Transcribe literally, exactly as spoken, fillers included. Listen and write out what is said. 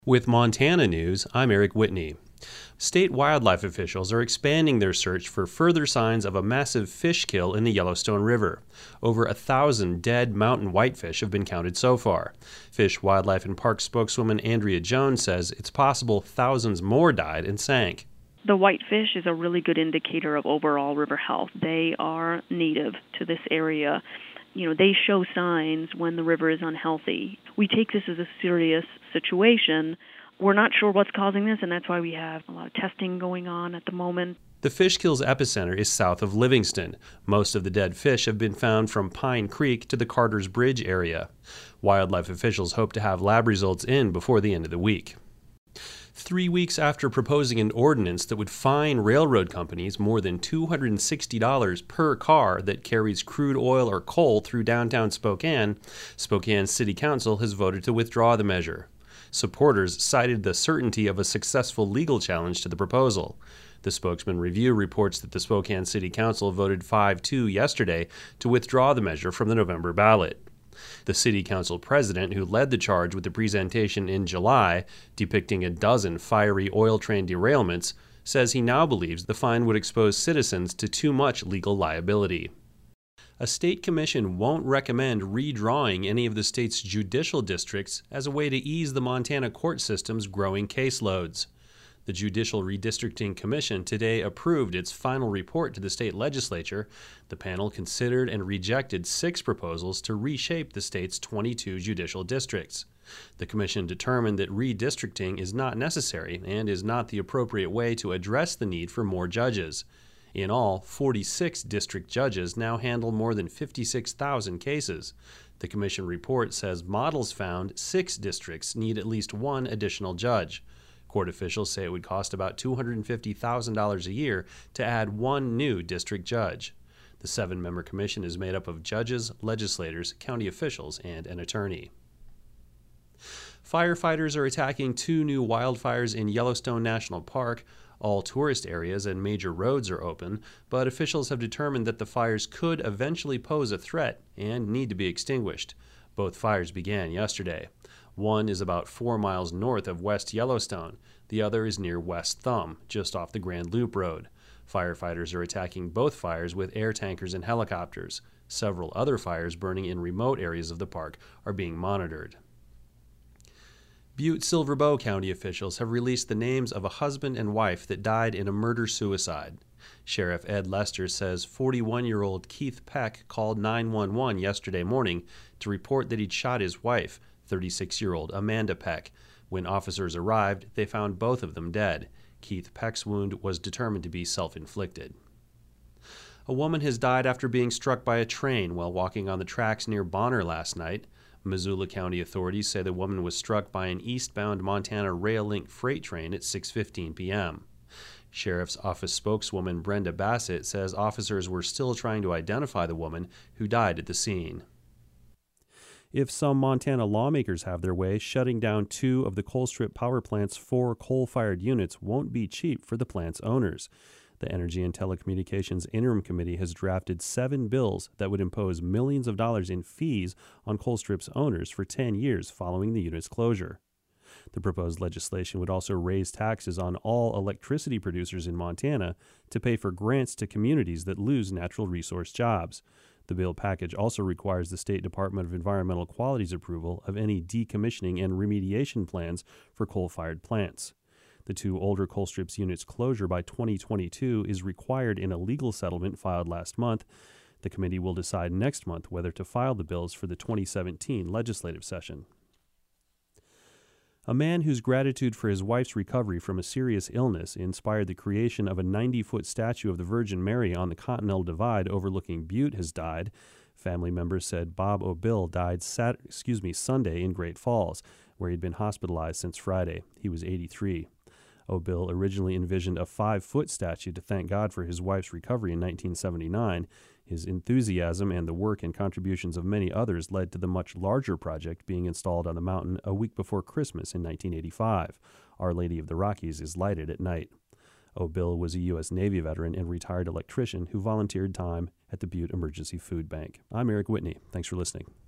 With Montana News, I'm Eric Whitney. State wildlife officials are expanding their search for further signs of a massive fish kill in the Yellowstone River. Over a thousand dead mountain whitefish have been counted so far. Fish, Wildlife and Park spokeswoman Andrea Jones says it's possible thousands more died and sank. The whitefish is a really good indicator of overall river health. They are native to this area. You know, they show signs when the river is unhealthy. We take this as a serious situation. We're not sure what's causing this, and that's why we have a lot of testing going on at the moment. The fish kill's epicenter is south of Livingston. Most of the dead fish have been found from Pine Creek to the Carter's Bridge area. Wildlife officials hope to have lab results in before the end of the week. Three weeks after proposing an ordinance that would fine railroad companies more than two hundred sixty dollars per car that carries crude oil or coal through downtown Spokane, Spokane City Council has voted to withdraw the measure. Supporters cited the certainty of a successful legal challenge to the proposal. The Spokesman Review reports that the Spokane City Council voted five two yesterday to withdraw the measure from the November ballot. The City Council president, who led the charge with the presentation in July, depicting a dozen fiery oil train derailments, says he now believes the fine would expose citizens to too much legal liability. A state commission won't recommend redrawing any of the state's judicial districts as a way to ease the Montana court system's growing caseloads. The Judicial Redistricting Commission today approved its final report to the state legislature. The panel considered and rejected six proposals to reshape the state's twenty-two judicial districts. The commission determined that redistricting is not necessary and is not the appropriate way to address the need for more judges. In all, forty-six district judges now handle more than fifty-six thousand cases. The commission report says models found six districts need at least one additional judge. Court officials say it would cost about two hundred fifty thousand dollars a year to add one new district judge. The seven-member commission is made up of judges, legislators, county officials, and an attorney. Firefighters are attacking two new wildfires in Yellowstone National Park. All tourist areas and major roads are open, but officials have determined that the fires could eventually pose a threat and need to be extinguished. Both fires began yesterday. One is about four miles north of West Yellowstone. The other is near West Thumb, just off the Grand Loop Road. Firefighters are attacking both fires with air tankers and helicopters. Several other fires burning in remote areas of the park are being monitored. Butte-Silver Bow County officials have released the names of a husband and wife that died in a murder-suicide. Sheriff Ed Lester says forty-one-year-old Keith Peck called nine one one yesterday morning to report that he'd shot his wife, thirty-six-year-old Amanda Peck. When officers arrived, they found both of them dead. Keith Peck's wound was determined to be self-inflicted. A woman has died after being struck by a train while walking on the tracks near Bonner last night. Missoula County authorities say the woman was struck by an eastbound Montana Rail Link freight train at six fifteen p.m. Sheriff's Office spokeswoman Brenda Bassett says officers were still trying to identify the woman who died at the scene. If some Montana lawmakers have their way, shutting down two of the Colstrip power plant's four coal-fired units won't be cheap for the plant's owners. The Energy and Telecommunications Interim Committee has drafted seven bills that would impose millions of dollars in fees on Colstrip's owners for ten years following the unit's closure. The proposed legislation would also raise taxes on all electricity producers in Montana to pay for grants to communities that lose natural resource jobs. The bill package also requires the State Department of Environmental Quality's approval of any decommissioning and remediation plans for coal-fired plants. The two older Colstrip's units' closure by twenty twenty-two is required in a legal settlement filed last month. The committee will decide next month whether to file the bills for the twenty seventeen legislative session. A man whose gratitude for his wife's recovery from a serious illness inspired the creation of a ninety-foot statue of the Virgin Mary on the Continental Divide overlooking Butte has died. Family members said Bob O'Bill died Sat- excuse me, Sunday in Great Falls, where he'd been hospitalized since Friday. He was eighty-three. O'Bill originally envisioned a five-foot statue to thank God for his wife's recovery in nineteen seventy-nine. His enthusiasm and the work and contributions of many others led to the much larger project being installed on the mountain a week before Christmas in nineteen eighty-five. Our Lady of the Rockies is lighted at night. O'Bill was a U S Navy veteran and retired electrician who volunteered time at the Butte Emergency Food Bank. I'm Eric Whitney. Thanks for listening.